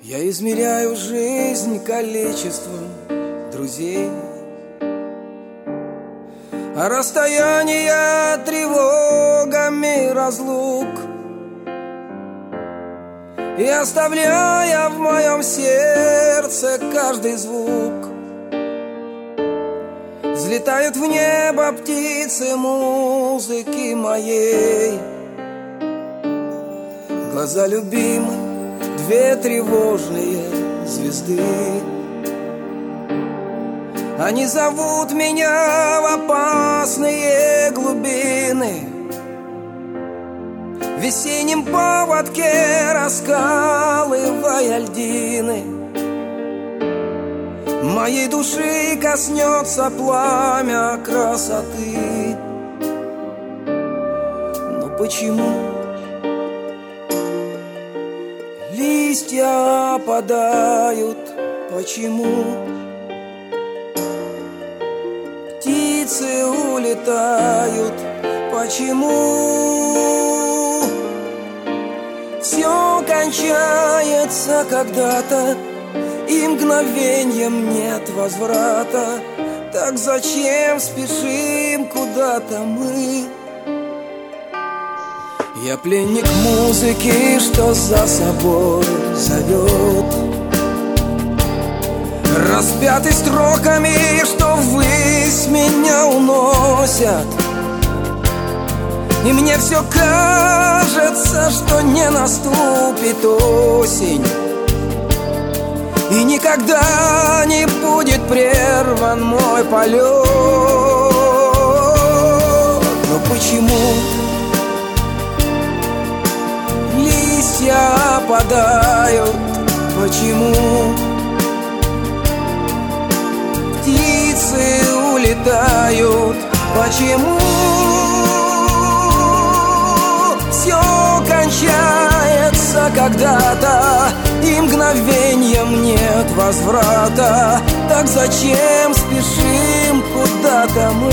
Я измеряю жизнь количеством друзей, а расстояние тревогами разлук, и оставляя в моем сердце каждый звук. Взлетают в небо птицы музыки моей. Глаза любимой, две тревожные звезды. Они зовут меня в опасные глубины. В весеннем поводке раскалывая льдины, моей души коснется пламя красоты. Но почему листья опадают? Почему птицы улетают? Почему все кончается когда-то, и мгновеньем нет возврата? Так зачем спешим куда-то мы? Я пленник музыки, что за собой зовет, распятый строками, что ввысь меня уносят. И мне все кажется, что не наступит осень, и никогда не будет прерван мой полет. Но почему листья опадают? Почему птицы улетают? Почему все кончается когда-то, и мгновеньем нет возврата? Так зачем спешим куда-то мы?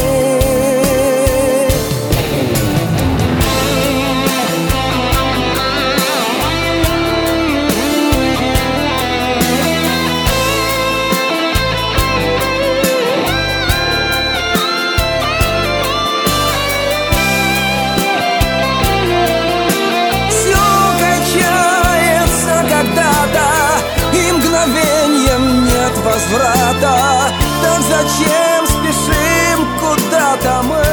Возврата, так зачем спешим куда-то мы?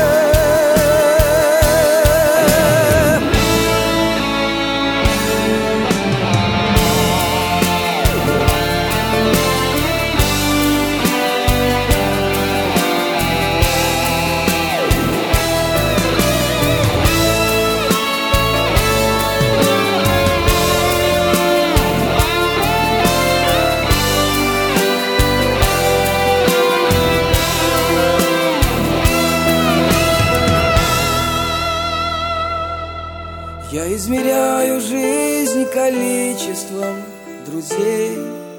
Я измеряю жизнь количеством друзей.